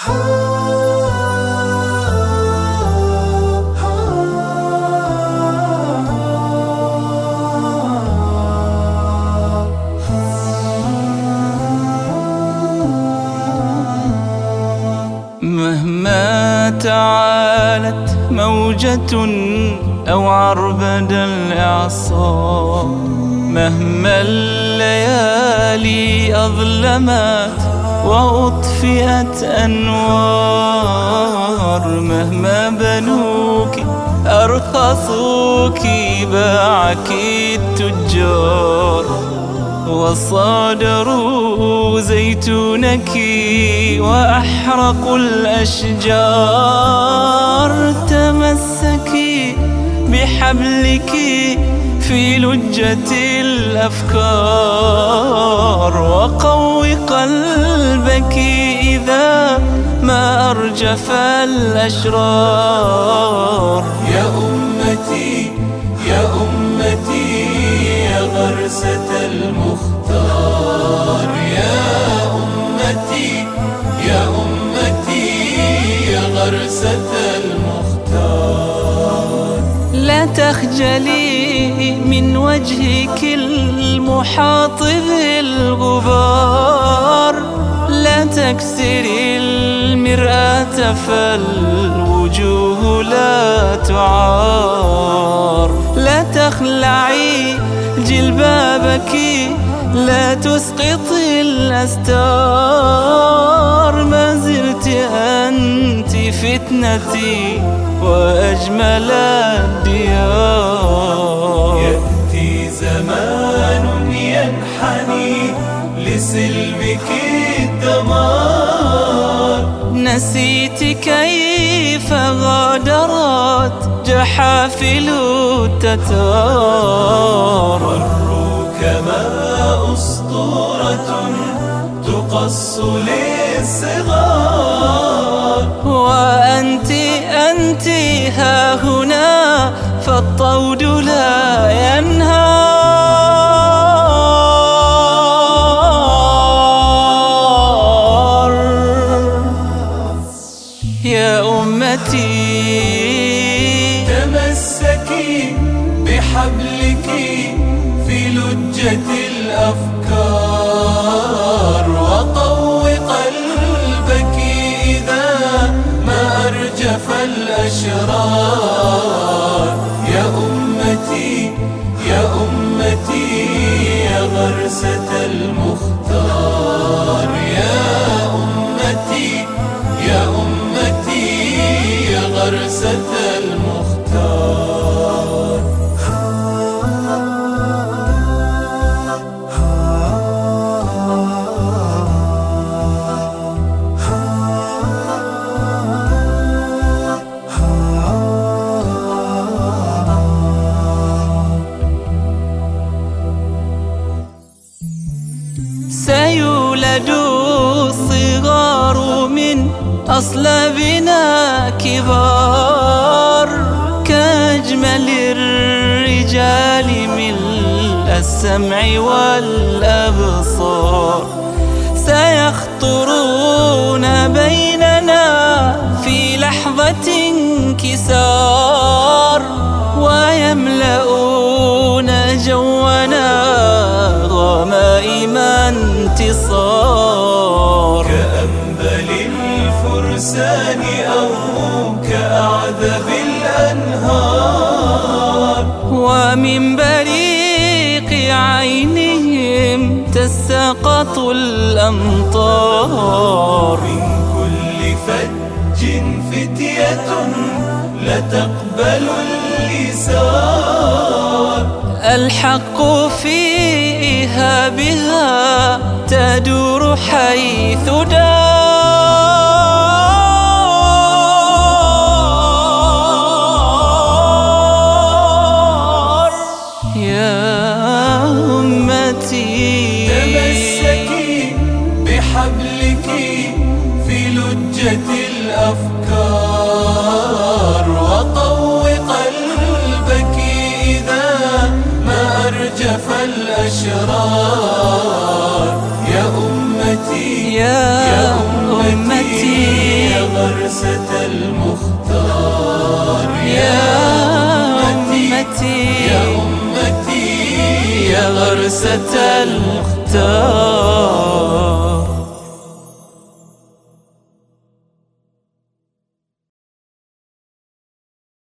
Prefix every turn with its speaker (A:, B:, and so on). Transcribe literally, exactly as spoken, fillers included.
A: مهما تعالت موجة أو عربد الإعصار، مهما الليالي أظلمت وأطفئت أنوار، مهما بنوك أرخصوك باعك التجار، وصادروا زيتونك وأحرقوا الأشجار. تمسكي بحبلك في لجة الأفكار، وقوي قلبك إذا ما أرجف الأشرار.
B: يا أمتي يا أمتي يا غرسة المختار، يا أمتي يا أمتي يا غرسة المختار.
A: لا تخجلي من وجهك المحاط بالغبار، لا تكسري المرآة فالوجوه لا تعار. لا تخلعي جلبابك لا تسقطي الأستار، ما زلت أنت فتنتي وأجمل الديار.
B: يأتي زمان ينحني لسلبك الدمار،
A: نسيت كيف غادرت جحافل التتار.
B: مروا كما أسطورة تقص للصغار،
A: وأنت أنت ها هنا فالطود لا ينهار. يا أمتي
B: تمسكي بحبلك في لجة الأفكار، وقوي قلبك إذا ما أرجف الأشرار. يا أمتي يا أمتي يا غرسة المختار، يا أمتي يا أمتي يا غرسة المختار.
A: سيولد الصغار من أصلابنا كبار، كأجمل الرجال ملء السمع والأبصار. سيخطرون بيننا في لحظة انكسار، ويملؤون جونا غمائم انتصار.
B: كأنبل الفرسان أو كأعذب الأنهار،
A: ومن بريق عينهم تساقط الأمطار.
B: من كل فج فتية لا تقبل اليسار،
A: الحق في إيهابها تدور حيث دار. يا أمتي
B: تمسكي بحبلك في لجة الأفكار، وقوي قلبك إذا ما أرجف الأشرار. يا أمتي
A: يا أمتي
B: غرسة المختار.
A: يا أمتي
B: يا أمتي
A: يا غرسة المختار.